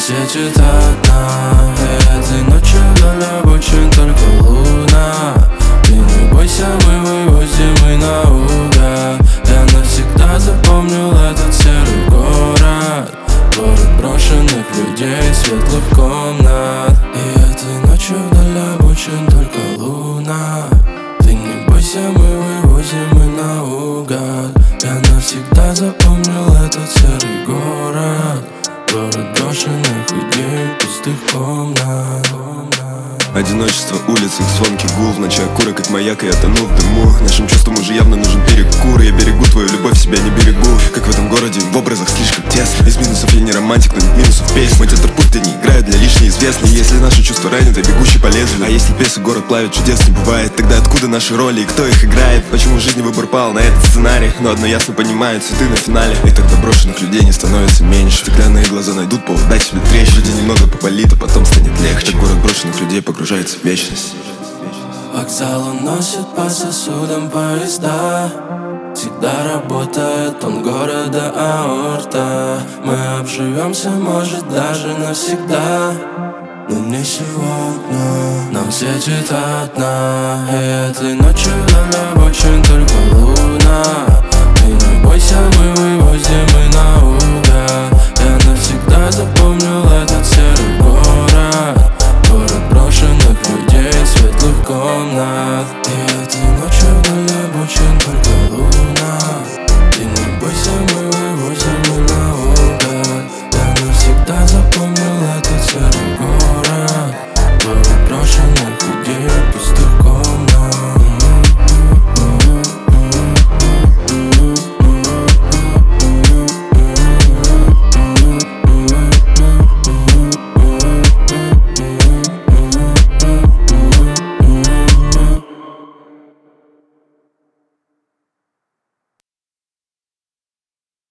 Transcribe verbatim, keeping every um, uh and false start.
светит одна, и этой ночью вдаль обочин только луна. Ты не бойся, мы вывозим и наугад. Я навсегда запомнил этот серый город, город брошенных людей, светлых комнат. И этой ночью вдаль обочин только луна. Ты не бойся, мы вывозим и наугад. Я навсегда запомнил этот серый город, город брошенных людей, пустых комнат. Одиночество улиц, их звонкий гул. В ночи окурок от маяка, я тону в дыму. Нашим чувствам уже явно нужен перекур. Я берегу твою любовь, себя не берегу. Как в этом городе, в образах слишком тесно. Из минусов я не романтик, но нет минусов песен. Мой театр пусть не играют для лишней известной. Если наши чувства ранят, я бегущий по лезвию. А если песни город плавит, чудес не бывает. Тогда откуда наши роли и кто их играет? Почему в жизни выбор пал на этот сценарий? Но одно ясно понимаю, цветы на финале. И тогда брошенных людей не становится меньше. Стеклянные глаза найдут повод дать себе трещину. Вроде немного поболит, а потом станет легче. Город брошенных людей погружается в вечность. Вокзал уносит по сосудам поезда. Всегда работает он города аорта. Мы обживемся, может, даже навсегда, но не сегодня. Нам светит одна, и этой ночью вдаль обочин только луна. Ты не бойся, мы вывозим и наугад. Я навсегда запомнил этот серый город, город брошенных людей, светлых комнат. И этой ночью вдаль обочин только луна. Ты не бойся, мы вывозим и наугад. Я навсегда запомнил этот серый город, город брошенных людей.